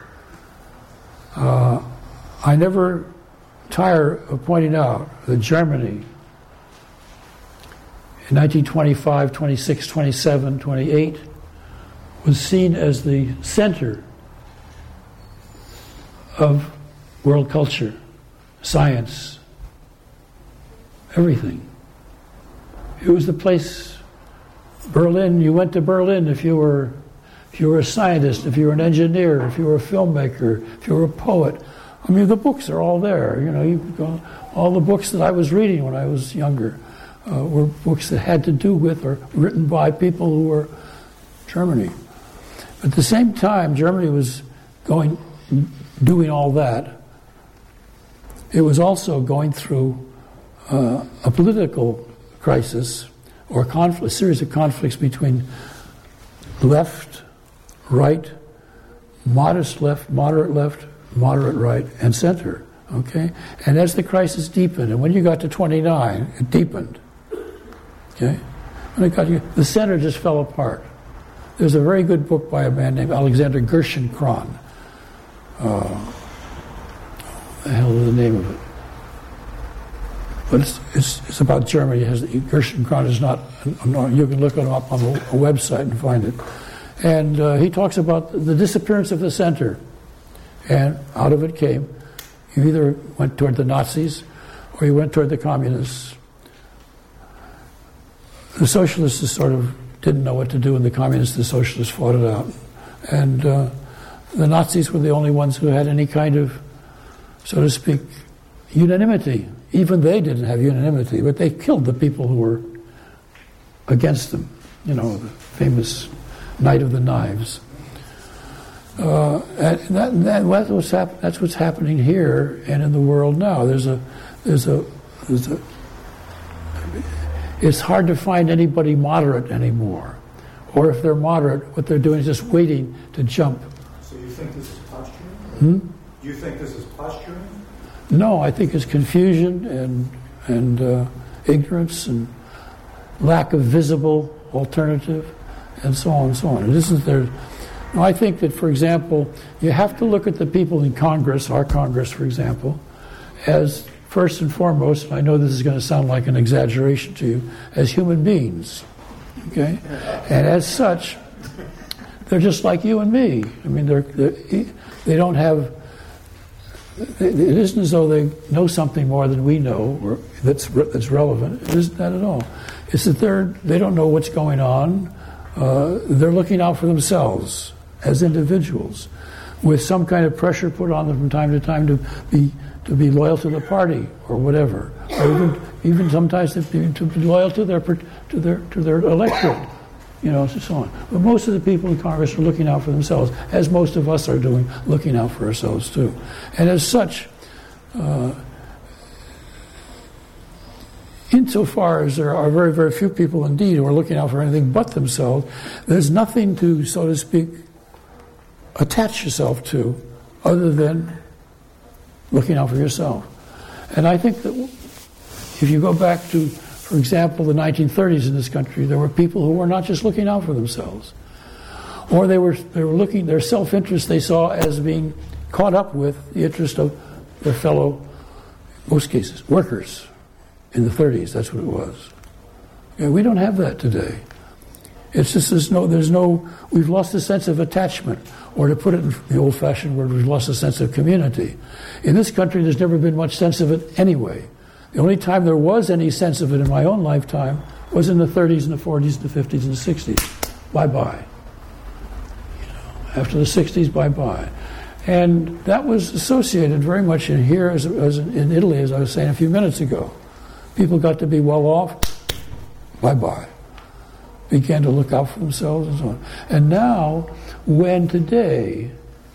uh, I never tire of pointing out that Germany in nineteen twenty-five, twenty-six, twenty-seven, twenty-eight was seen as the center of world culture, science, everything. It was the place. Berlin, you went to Berlin if you were if you were a scientist, if you were an engineer, if you were a filmmaker, if you were a poet. I mean, the books are all there. You know, you go, all the books that I was reading when I was younger uh, were books that had to do with or written by people who were Germany. At the same time, Germany was going, doing all that. It was also going through uh, a political crisis or conflict, a series of conflicts between left, right, modest left, moderate left, moderate right, and center, okay? And as the crisis deepened, and when you got to twenty-nine, it deepened, okay? When it got to, the center just fell apart. There's a very good book by a man named Alexander Gerschenkron. Uh, what the hell is the name of it? But it's, it's, it's about Germany. It has, Gerschenkron is not, you can look it up on a, a website and find it. And uh, he talks about the disappearance of the center. And out of it came, you either went toward the Nazis or you went toward the communists. The socialists just sort of didn't know what to do, and the communists, the socialists fought it out. And uh, the Nazis were the only ones who had any kind of, so to speak, unanimity. Even they didn't have unanimity, but they killed the people who were against them. You know, the famous Night of the Knives. Uh, and that, that, that's, what's hap- that's what's happening here and in the world now. There's a, there's a, there's a. It's hard to find anybody moderate anymore, or if they're moderate, what they're doing is just waiting to jump. So you think this is posturing? Hmm? Do you think this is posturing? No, I think it's confusion and and uh, ignorance and lack of visible alternative, and so on and so on. And this is their. I think that, for example, you have to look at the people in Congress, our Congress, for example, as first and foremost, and I know this is going to sound like an exaggeration to you, as human beings, okay? And as such, they're just like you and me. I mean, they're, they're, they don't have, it isn't as though they know something more than we know or that's, that's relevant. It isn't that at all. It's that they're, they don't know what's going on. Uh, they're looking out for themselves as individuals, with some kind of pressure put on them from time to time to be to be loyal to the party or whatever, or even even sometimes to be, to be loyal to their to their to their electorate, you know, and so on. But most of the people in Congress are looking out for themselves, as most of us are doing, looking out for ourselves too. And as such, uh, insofar as there are very, very few people indeed who are looking out for anything but themselves, there's nothing to, so to speak, attach yourself to other than looking out for yourself. And I think that if you go back to, for example, the nineteen thirties in this country, there were people who were not just looking out for themselves, or they were they were looking, their self-interest they saw as being caught up with the interest of their fellow, most cases, workers. In the thirties, that's what it was. Yeah, we don't have that today. It's just there's no, there's no, we've lost a sense of attachment, or to put it in the old-fashioned word, we've lost a sense of community. In this country, there's never been much sense of it anyway. The only time there was any sense of it in my own lifetime was in the thirties and the forties and the fifties and the sixties. Bye-bye. You know, after the sixties, bye-bye. And that was associated very much in here as, as in Italy, as I was saying a few minutes ago. People got to be well off, bye-bye. Began to look out for themselves and so on. And now, when today,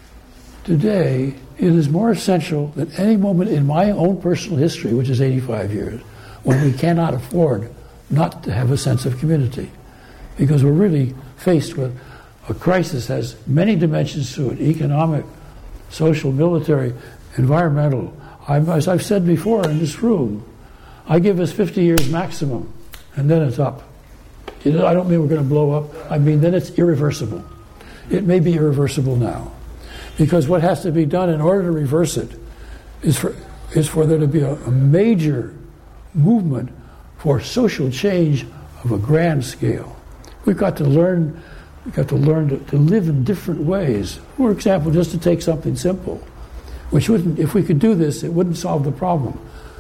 today, it is more essential than any moment in my own personal history, which is eighty-five years, when we cannot afford not to have a sense of community. Because we're really faced with a crisis that has many dimensions to it: economic, social, military, environmental. I'm, as I've said before in this room, I give us fifty years maximum, and then it's up. You know, I don't mean we're going to blow up. I mean, then it's irreversible. It may be irreversible now. Because what has to be done in order to reverse it is for, is for there to be a, a major movement for social change of a grand scale. We've got to learn, we've got to learn to, to live in different ways. For example, just to take something simple, which wouldn't, if we could do this, it wouldn't solve the problem.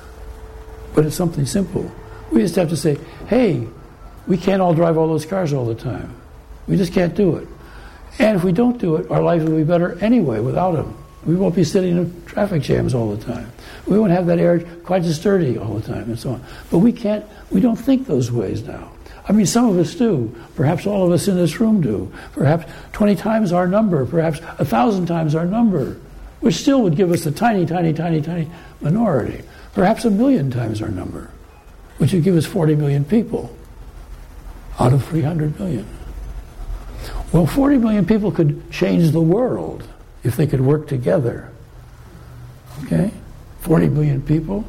But it's something simple. We just have to say, hey, we can't all drive all those cars all the time. We just can't do it. And if we don't do it, our lives will be better anyway without them. We won't be sitting in traffic jams all the time. We won't have that air quite as dirty all the time and so on. But we can't, we don't think those ways now. I mean, some of us do. Perhaps all of us in this room do. Perhaps twenty times our number. Perhaps a thousand times our number. Which still would give us a tiny, tiny, tiny, tiny minority. Perhaps a million times our number. Which would give us forty million people out of three hundred million. Well, forty million people could change the world if they could work together. Okay? forty million people.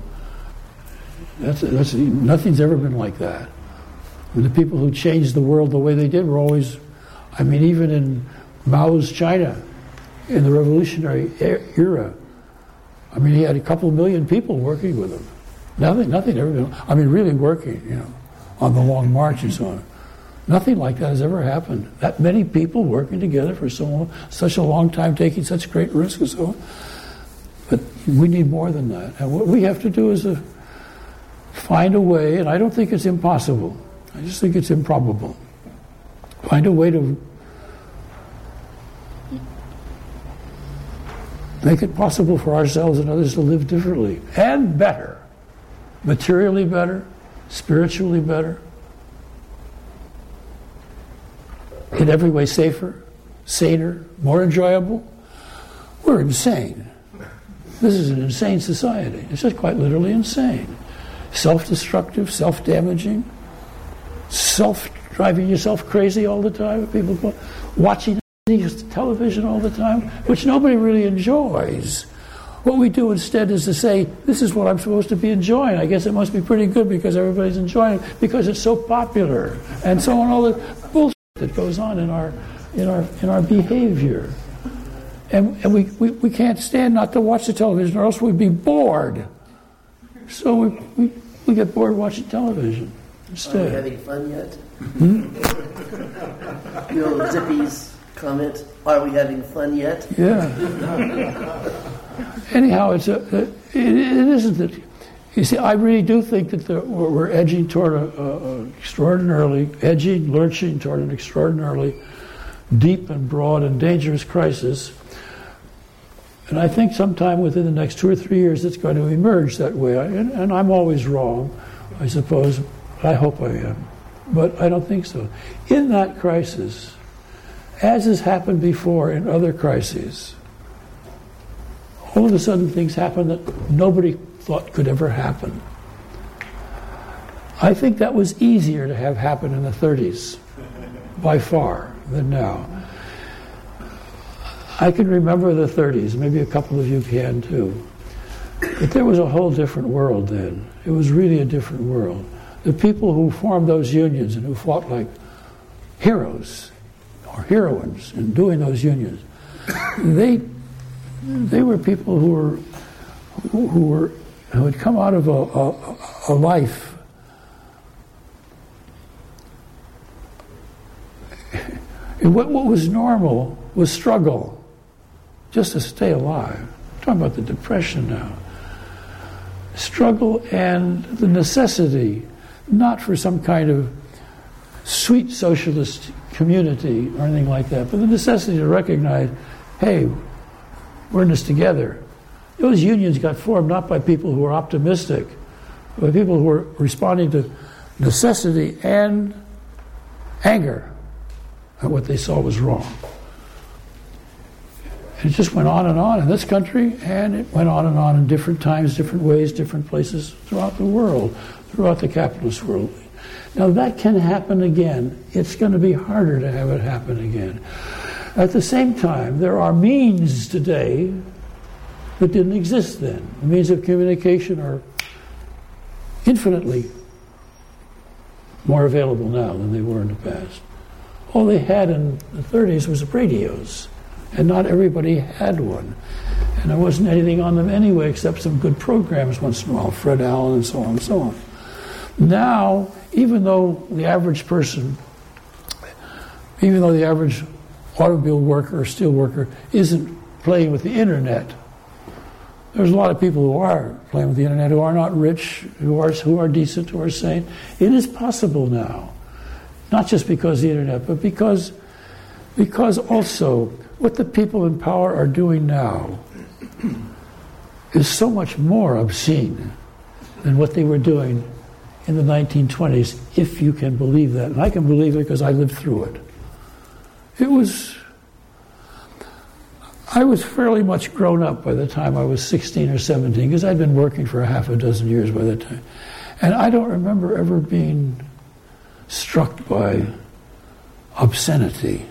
That's, that's nothing's ever been like that. The people who changed the world the way they did were always, I mean, even in Mao's China, in the revolutionary era, I mean, he had a couple million people working with him. Nothing, nothing ever been, I mean, really working, you know, on the Long March and so on. Nothing like that has ever happened. That many people working together for so long, such a long time, taking such great risks and so on. But we need more than that. And what we have to do is to find a way, and I don't think it's impossible. I just think it's improbable. Find a way to make it possible for ourselves and others to live differently and better. Materially better, spiritually better, in every way safer, saner, more enjoyable. We're insane. This is an insane society. It's just quite literally insane. Self-destructive, self-damaging, self-driving yourself crazy all the time. People go, watching television all the time, which nobody really enjoys. What we do instead is to say, this is what I'm supposed to be enjoying. I guess it must be pretty good because everybody's enjoying it, because it's so popular, and so on, all the bullshit that goes on in our in our in our behavior. And, and we, we, we can't stand not to watch the television, or else we'd be bored. So we, we, we get bored watching television instead. Are we having fun yet? Hmm? You know, Zippy's comment, are we having fun yet? Yeah. Anyhow, it's a, it, it isn't that. You see, I really do think that the, we're edging toward a, a, a extraordinarily, edging, lurching toward an extraordinarily deep and broad and dangerous crisis. And I think sometime within the next two or three years it's going to emerge that way. And, and I'm always wrong, I suppose. I hope I am. But I don't think so. In that crisis, as has happened before in other crises, all of a sudden things happen that nobody thought could ever happen. I think that was easier to have happen in the thirties, by far, than now. I can remember the thirties, maybe a couple of you can too. But there was a whole different world then. It was really a different world. The people who formed those unions and who fought like heroes or heroines in doing those unions, they they were people who were who, who were who had come out of a, a, a life and what, what was normal was struggle just to stay alive. I'm talking about the Depression now. Struggle and the necessity, not for some kind of sweet socialist community or anything like that, but the necessity to recognize, hey, we're in this together. Those unions got formed not by people who were optimistic, but by people who were responding to necessity and anger at what they saw was wrong. And it just went on and on in this country, and it went on and on in different times, different ways, different places throughout the world, throughout the capitalist world. Now that can happen again. It's going to be harder to have it happen again. At the same time, there are means today that didn't exist then. The means of communication are infinitely more available now than they were in the past. All they had in the thirties was radios, and not everybody had one. And there wasn't anything on them anyway except some good programs once in a while, Fred Allen and so on and so on. Now, even though the average person, even though the average automobile worker or steel worker isn't playing with the internet, there's a lot of people who are playing with the internet who are not rich, who are who are decent, who are sane. It is possible now, not just because of the internet, but because because also what the people in power are doing now is so much more obscene than what they were doing in the nineteen twenties, if you can believe that. And I can believe it because I lived through it. It was, I was fairly much grown up by the time I was sixteen or seventeen, because I'd been working for a half a dozen years by that time. And I don't remember ever being struck by obscenity.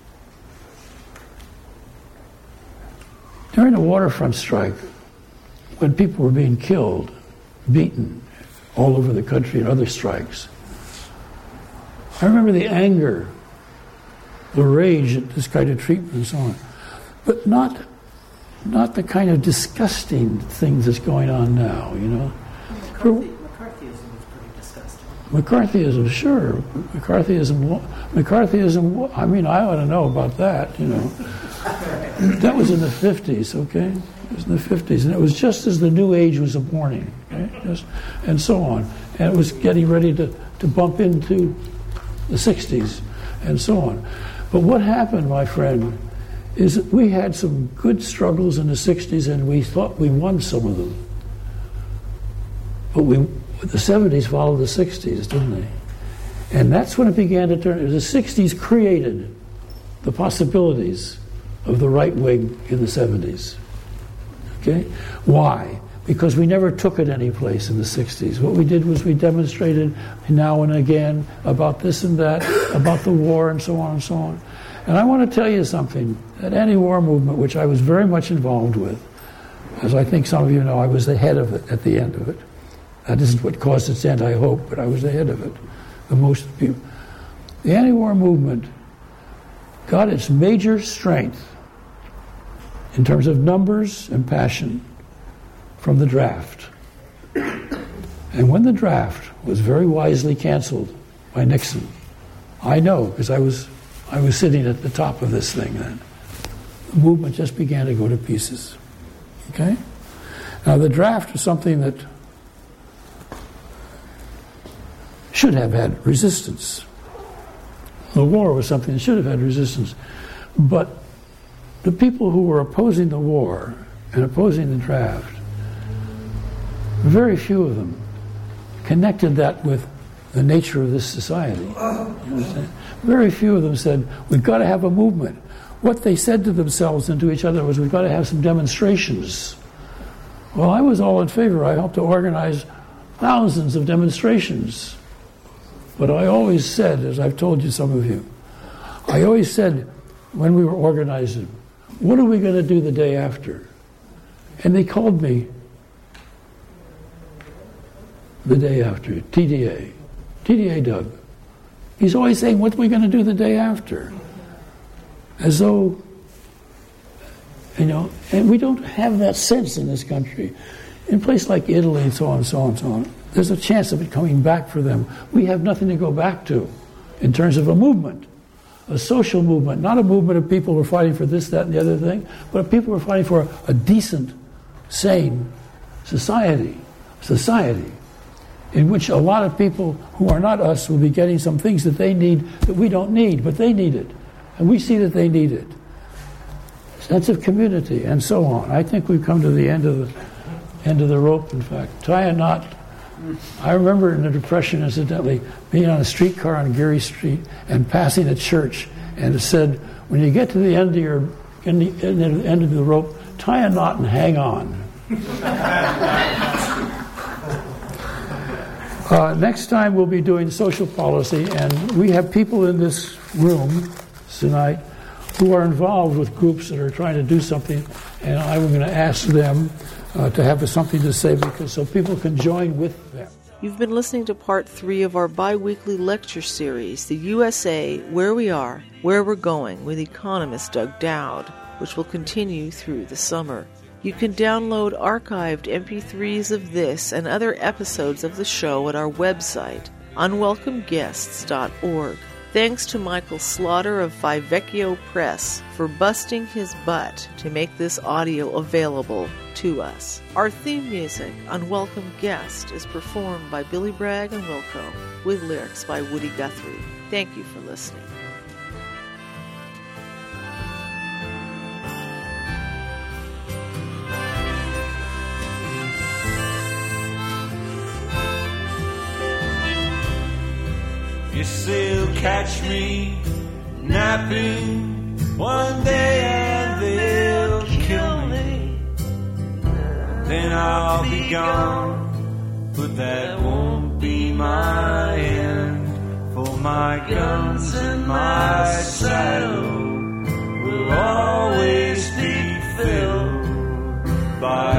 During the waterfront strike, when people were being killed, beaten all over the country and other strikes, I remember the anger, the rage at this kind of treatment and so on, but not not the kind of disgusting things that's going on now, you know. McCarthy, McCarthyism was pretty disgusting. McCarthyism, sure. McCarthyism, McCarthyism, I mean, I ought to know about that, you know. That was in the fifties, okay? It was in the fifties, and it was just as the New Age was borning, right? Just, and so on. And it was getting ready to, to bump into the sixties, and so on. But what happened, my friend, is that we had some good struggles in the sixties, and we thought we won some of them. But we, the seventies followed the sixties, didn't they? And that's when it began to turn. The sixties created the possibilities of the right wing in the seventies. Okay? Why? Because we never took it any place in the sixties. What we did was we demonstrated now and again about this and that, about the war and so on and so on. And I want to tell you something. That anti-war movement, which I was very much involved with, as I think some of you know, I was the head of it at the end of it. That isn't what caused its end, I hope, but I was the head of it. The most people. The anti-war movement got its major strength in terms of numbers and passion from the draft. And when the draft was very wisely canceled by Nixon, I know, because I was I was sitting at the top of this thing then, the movement just began to go to pieces. Okay? Now the draft was something that should have had resistance. The war was something that should have had resistance. But the people who were opposing the war and opposing the draft, very few of them connected that with the nature of this society. You understand? Very few of them said, we've got to have a movement. What they said to themselves and to each other was, we've got to have some demonstrations. Well, I was all in favor. I helped to organize thousands of demonstrations. But I always said, as I've told you, some of you, I always said when we were organizing, what are we going to do the day after? And they called me the day after, T D A. T D A Doug. He's always saying, what are we going to do the day after? As though, you know, and we don't have that sense in this country. In a place like Italy and so on and so on and so on, there's a chance of it coming back for them. We have nothing to go back to in terms of a movement, a social movement, not a movement of people who are fighting for this, that, and the other thing, but of people who are fighting for a decent, sane society, society in which a lot of people who are not us will be getting some things that they need that we don't need, but they need it. And we see that they need it. Sense of community, and so on. I think we've come to the end of the end of the rope, in fact. Tie a knot. I remember in the Depression, incidentally, being on a streetcar on Geary Street and passing a church, and it said, when you get to the end of your end, the end of the rope, tie a knot and hang on. uh, next time we'll be doing social policy, and we have people in this room tonight who are involved with groups that are trying to do something, and I'm going to ask them Uh, to have something to say, because so people can join with them. You've been listening to part three of our bi-weekly lecture series, The U S A, Where We Are, Where We're Going, with economist Doug Dowd, which will continue through the summer. You can download archived M P threes of this and other episodes of the show at our website, unwelcome guests dot org. Thanks to Michael Slaughter of Vivecchio Press for busting his butt to make this audio available to us. Our theme music, Unwelcome Guest, is performed by Billy Bragg and Wilco, with lyrics by Woody Guthrie. Thank you for listening. You say you'll catch me napping one day and they'll kill me. Then I'll be gone, but that won't be my end. For my guns and my saddle will always be filled by